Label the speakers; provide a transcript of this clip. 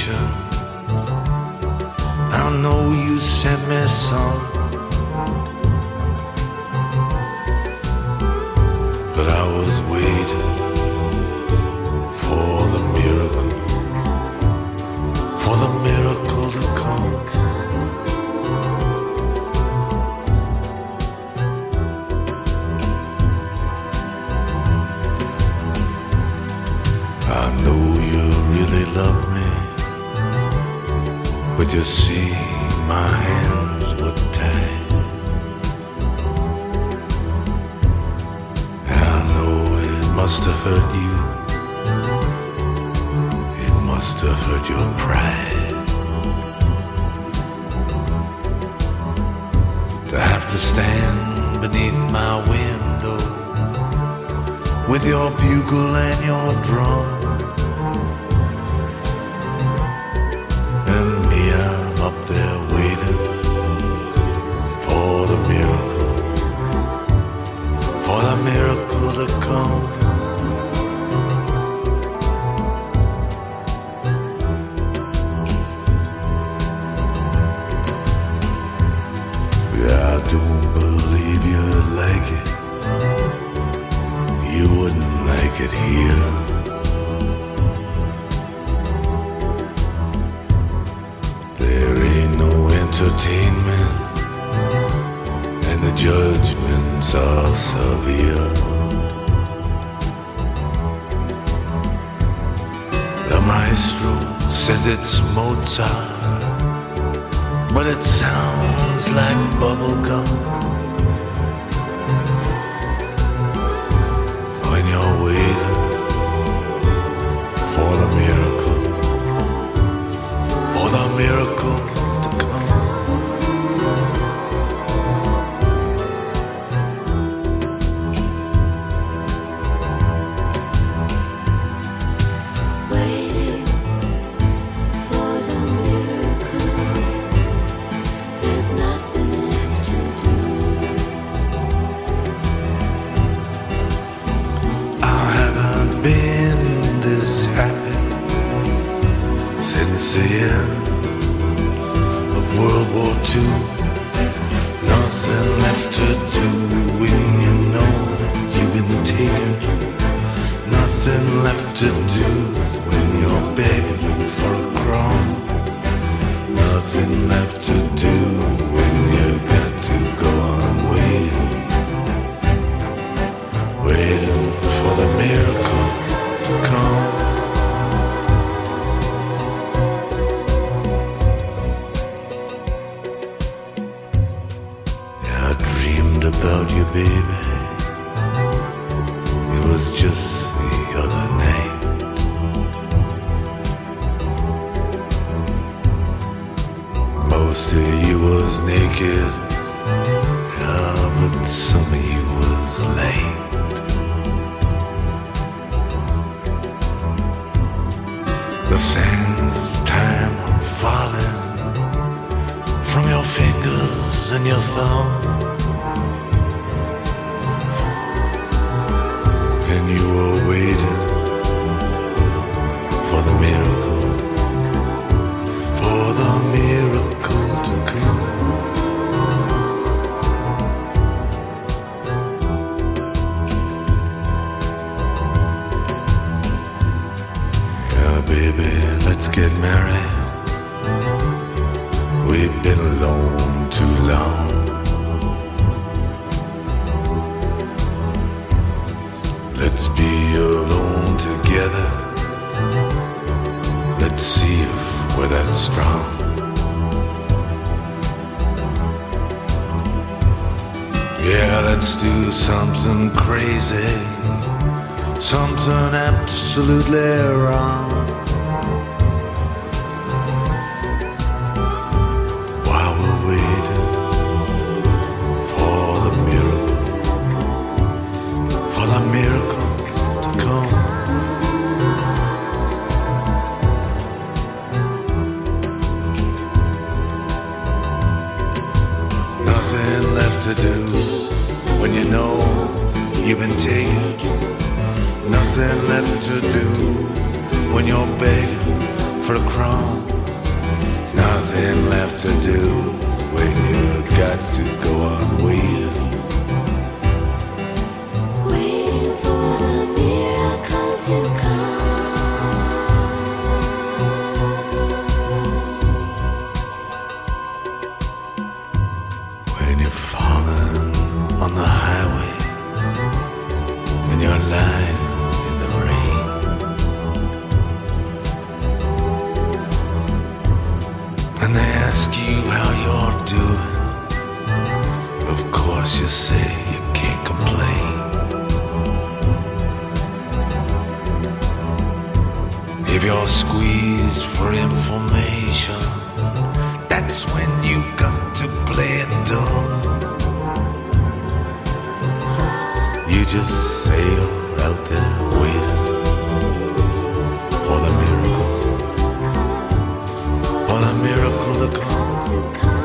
Speaker 1: affection. I know you sent me some, but I was waiting for the miracle to come. I know you really love me, but you see my hands were tied. I know it must have hurt you, it must have hurt your pride, to have to stand beneath my window with your bugle and your drum, and me, I'm up there waiting for the miracle to come. Yeah, I don't believe you'd like it. You wouldn't like it here. There ain't no entertainment, and the judgments are severe. The maestro says it's Mozart, but it sounds like bubblegum. When you're waiting for the miracle to come.
Speaker 2: Waiting for the miracle, there's nothing left to do.
Speaker 1: I haven't been this happy since the end of World War II. Nothing left to do when you know that you've been taken. Nothing left to do when you're begging for a crumb. Nothing left to do when you got to go on waiting for the miracle to come. I dreamed about you, baby. It was just the other night. Most of you was naked, yeah, but some of you was lame. The sands of time were falling from your fingers and your thumb, and you were waiting for the miracle to come. Yeah, baby, let's get married. We've been alone too long. Let's be alone together. Let's see if we're that strong. Yeah, let's do something crazy, something absolutely wrong. While we're waiting for the miracle to come. Nothing left to do when you know you've been taken. Nothing left to do when you're begging for a crown. Nothing left to do when you got to go on waiting.
Speaker 2: Waiting for the miracle to come.
Speaker 1: When you're falling on the highway, when you're lying in the rain, and they ask you how you're doing, of course you say you can't complain. If you're squeezed for information, that's when you got to play it dumb. You just sail out there waiting for the miracle to come.
Speaker 2: To come.